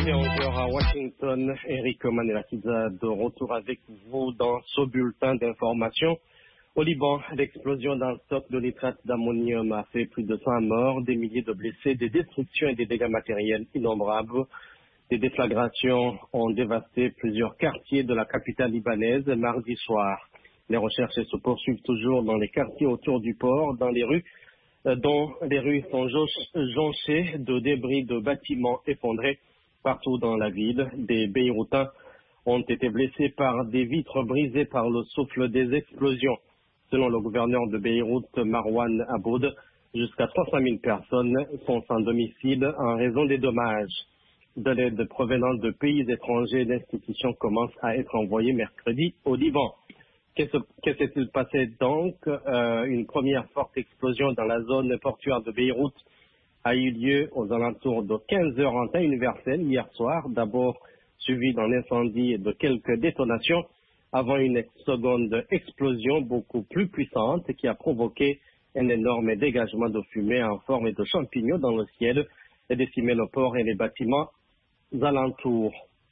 Il est 11h à Washington. Eric Manelakiza de retour avec vous dans ce bulletin d'information. Au Liban, l'explosion d'un stock de nitrate d'ammonium a fait plus de 100 morts, des milliers de blessés, des destructions et des dégâts matériels innombrables. Des déflagrations ont dévasté plusieurs quartiers de la capitale libanaise mardi soir. Les recherches se poursuivent toujours dans les quartiers autour du port, dans les rues, dont les rues sont jonchées de débris de bâtiments effondrés partout dans la ville. Des Beyrouthins ont été blessés par des vitres brisées par le souffle des explosions. Selon le gouverneur de Beyrouth, Marwan Aboud, jusqu'à 300 000 personnes sont sans domicile en raison des dommages. De l'aide provenant de pays étrangers, l'institution commence à être envoyée mercredi au Liban. Que s'est-il passé donc? Une première forte explosion dans la zone portuaire de Beyrouth a eu lieu aux alentours de 15 heures en temps universel hier soir, d'abord suivi d'un incendie et de quelques détonations, avant une seconde explosion beaucoup plus puissante qui a provoqué un énorme dégagement de fumée en forme de champignons dans le ciel et décimé le port et les bâtiments alentours.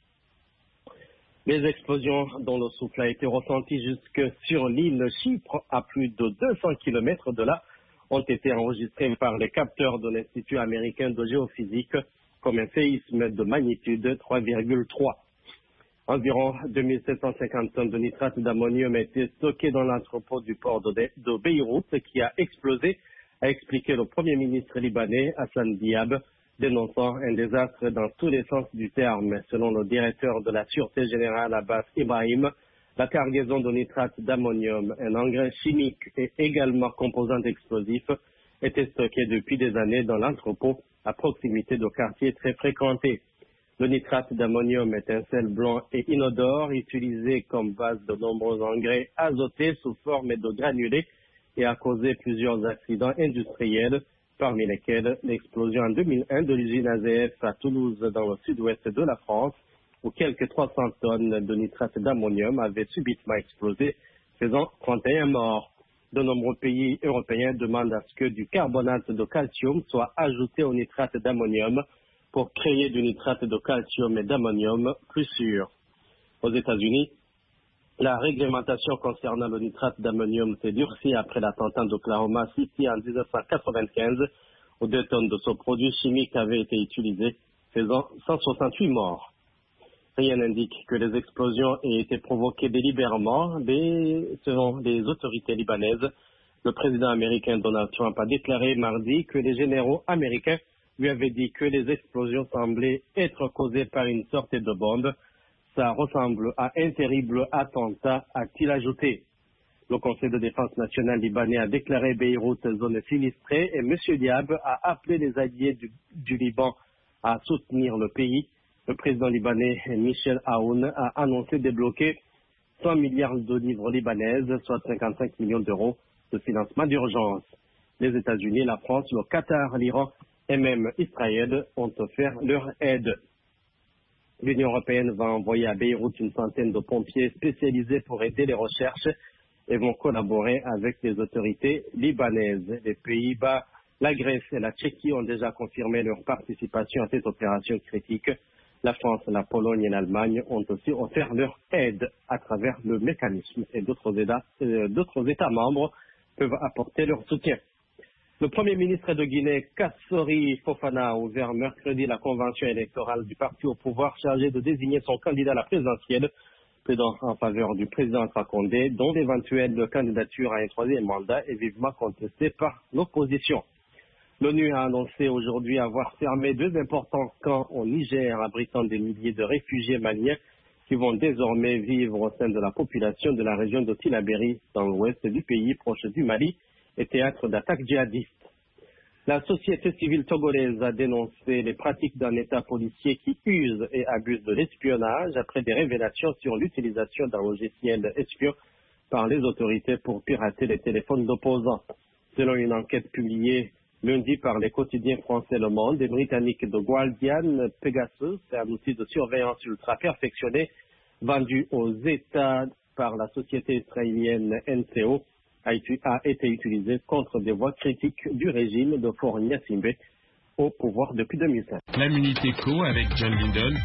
Les explosions dont le souffle a été ressenti jusque sur l'île Chypre, à plus de 200 km de là, ont été enregistrées par les capteurs de l'Institut américain de géophysique comme un séisme de magnitude 3,3. Environ 2750 tonnes de nitrate d'ammonium étaient stockées dans l'entrepôt du port de Beyrouth qui a explosé, a expliqué le Premier ministre libanais Hassan Diab, dénonçant un désastre dans tous les sens du terme. Selon le directeur de la Sûreté générale Abbas Ibrahim, la cargaison de nitrate d'ammonium, un engrais chimique et également composant explosif, était stockée depuis des années dans l'entrepôt à proximité de quartiers très fréquentés. Le nitrate d'ammonium est un sel blanc et inodore utilisé comme base de nombreux engrais azotés sous forme de granulés et a causé plusieurs accidents industriels, parmi lesquels l'explosion en 2001 de l'usine AZF à Toulouse dans le sud-ouest de la France, où quelques 300 tonnes de nitrate d'ammonium avaient subitement explosé, faisant 31 morts. De nombreux pays européens demandent à ce que du carbonate de calcium soit ajouté au nitrate d'ammonium pour créer du nitrate de calcium et d'ammonium plus sûr. Aux États-Unis, la réglementation concernant le nitrate d'ammonium s'est durcie après l'attentat d'Oklahoma City en 1995, où 2 tonnes de ce produit chimique avaient été utilisées, faisant 168 morts. Rien n'indique que les explosions aient été provoquées délibérément, mais selon les autorités libanaises, le président américain Donald Trump a déclaré mardi que les généraux américains lui avaient dit que les explosions semblaient être causées par une sorte de bombe. Ça ressemble à un terrible attentat, a-t-il ajouté. Le Conseil de défense nationale libanais a déclaré Beyrouth zone sinistrée et M. Diab a appelé les alliés du Liban à soutenir le pays. Le président libanais Michel Aoun a annoncé débloquer 100 milliards de livres libanaises, soit 55 millions d'euros de financement d'urgence. Les États-Unis, la France, le Qatar, l'Iran et même Israël ont offert leur aide. L'Union européenne va envoyer à Beyrouth une centaine de pompiers spécialisés pour aider les recherches et vont collaborer avec les autorités libanaises. Les Pays-Bas, la Grèce et la Tchéquie ont déjà confirmé leur participation à cette opération critique. La France, la Pologne et l'Allemagne ont aussi offert leur aide à travers le mécanisme et d'autres États membres peuvent apporter leur soutien. Le Premier ministre de Guinée, Kassori Fofana, a ouvert mercredi la convention électorale du parti au pouvoir chargé de désigner son candidat à la présidentielle, plaidant en faveur du président Alpha Condé, dont l'éventuelle candidature à un troisième mandat est vivement contestée par l'opposition. L'ONU a annoncé aujourd'hui avoir fermé 2 importants camps au Niger, abritant des milliers de réfugiés maliens qui vont désormais vivre au sein de la population de la région de Tillabéri, dans l'ouest du pays, proche du Mali, et théâtre d'attaques djihadistes. La société civile togolaise a dénoncé les pratiques d'un État policier qui use et abuse de l'espionnage après des révélations sur l'utilisation d'un logiciel espion par les autorités pour pirater les téléphones d'opposants. Selon une enquête publiée lundi par les quotidiens français Le Monde et britanniques de Guardian, Pegasus, un outil de surveillance ultra perfectionné vendu aux États par la société israélienne NCO, a été utilisé contre des voix critiques du régime de Faure Gnassingbé au pouvoir depuis 2005. La Minute Éco avec John Lindon.